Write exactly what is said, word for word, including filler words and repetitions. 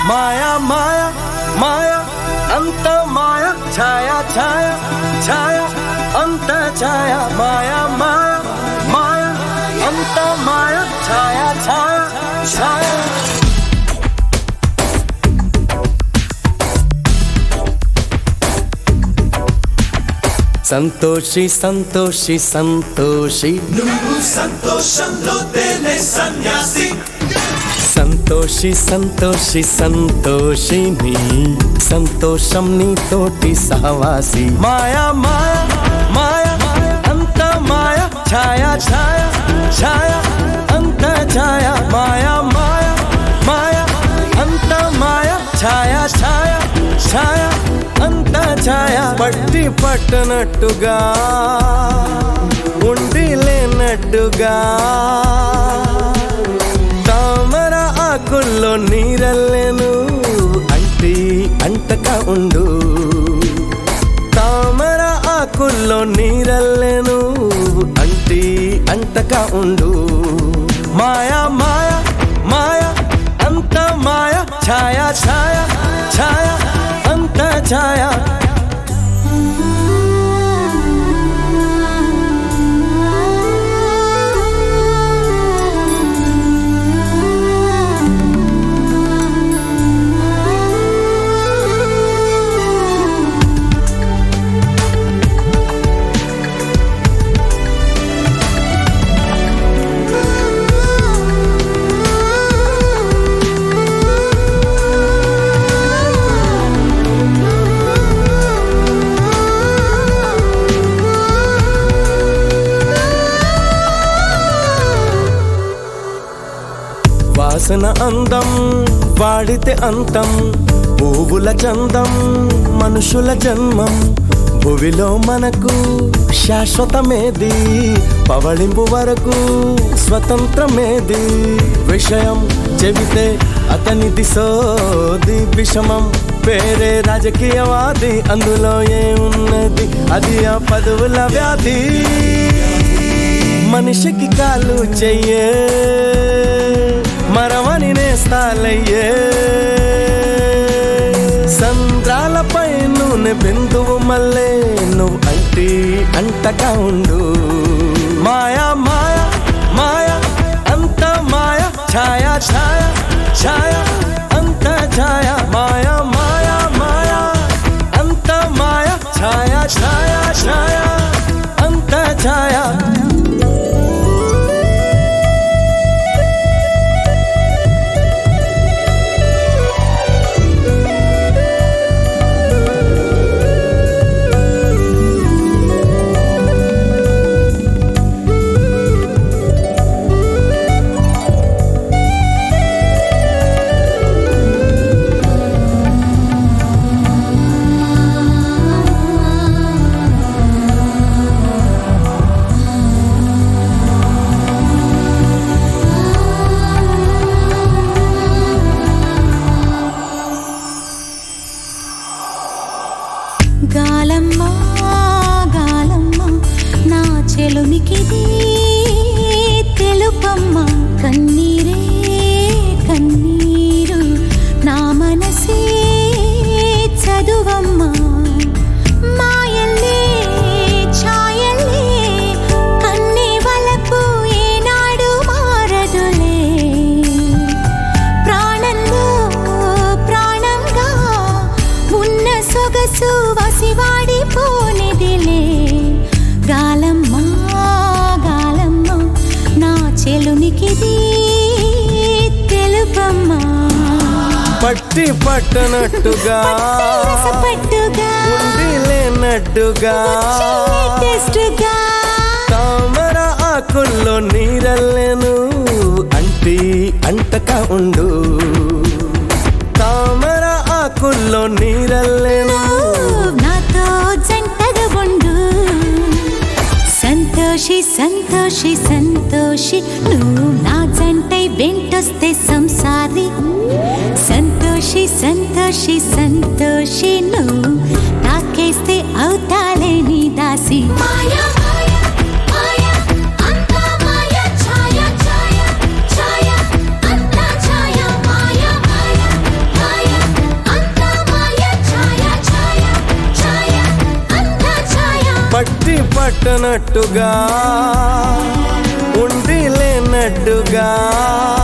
మాయా మాయా మాయా అంత మాయా ఛాయా ఛాయా ఛాయా అంత ఛాయా మాయా మాయా మాయా అంత మాయా ఛాయా ఛాయా ఛాయా సంతోషి సంతోషి సంతోషి నువ్వు సంతోషంలో తేలే సన్యాసి సంతోషి సంతోషి సంతోషి నీ సంతోషం నీతోటి సహవాసి మాయా మాయా మాయా అంత మాయా ఛాయా ఛాయా ఛాయా అంత ఛాయా మాయా మాయా మాయా అంత మాయా ఛాయా ఛాయా ఛాయా అంత ఛాయా పట్టి పట్టనట్టుగా ఉండి లేనట్టుగా తామర ఆకుల్లో నీరల్లేను అంటి అంటక ఉండు తామర ఆకుల్లో నీరల్లేను అంటి అంటక ఉండు మాయా మాయా మాయా అంత మాయా ఛాయా ఛాయా ఛాయా అంత ఛాయా వాసన అందం వాడితే అంతం పువ్వుల చందం మనుషుల జన్మం భువిలో మనకు శాశ్వతమేది పవళింపు వరకు స్వతంత్రమేది విషయం చెబితే అతనిది సోది విషమం పేరే రాజకీయవాది అందులో ఏమున్నది అది ఆ పదవుల వ్యాధి మనిషికి కాలు చెయ్యే మరవని నేస్తాలయ్యే సంద్రాలపై నూనె బిందువు మల్లే నువ్వు అంటి అంటగా ఉండు మాయా మాయా మాయా అంత మాయా ఛాయా ఛాయా ఛాయా అంత ఛాయా మాయా మాయా మాయా అంత మాయా ఛాయా ఛాయా ఛాయా అంత ఛాయా గాలమ్మ గాలమ్మ నా చెలునికిది తెలుపమ్మ కన్నీరే కన్నీరు నా మనసే చదువమ్మ మాయల్లే ఛాయల్లే కన్నీ వలపు ఏనాడు మారదులే ప్రాణంలో ప్రాణంగా ఉన్న సొగసు వసివాడిపోనిదిలే గాలమ్మ గాలమ్మ నా చెలునికిది తెలుపమ్మ పట్టి పట్టనట్టుగా పట్టుగా ఉండి లేనట్టుగా తామర ఆకుల్లో నీరల్లేను అంటి అంటక ఉండు తామర ఆకుల్లో నీరల్లేను నాతో జంటగా ఉండు సంతోషి సంతోషి సంతోషి నువ్వు నా జంటై వెంటొస్తే సంసారి సంతోషి సంతోషి సంతోషి నువ్వు నాకేస్తే అవుతాలే నీ దాసి మాయా మాయా అంత మాయా ఛాయా ఛాయా ఛాయా అంత ఛాయా మాయా మాయా పుట్టనట్టుగా ఉండి లేనట్టుగా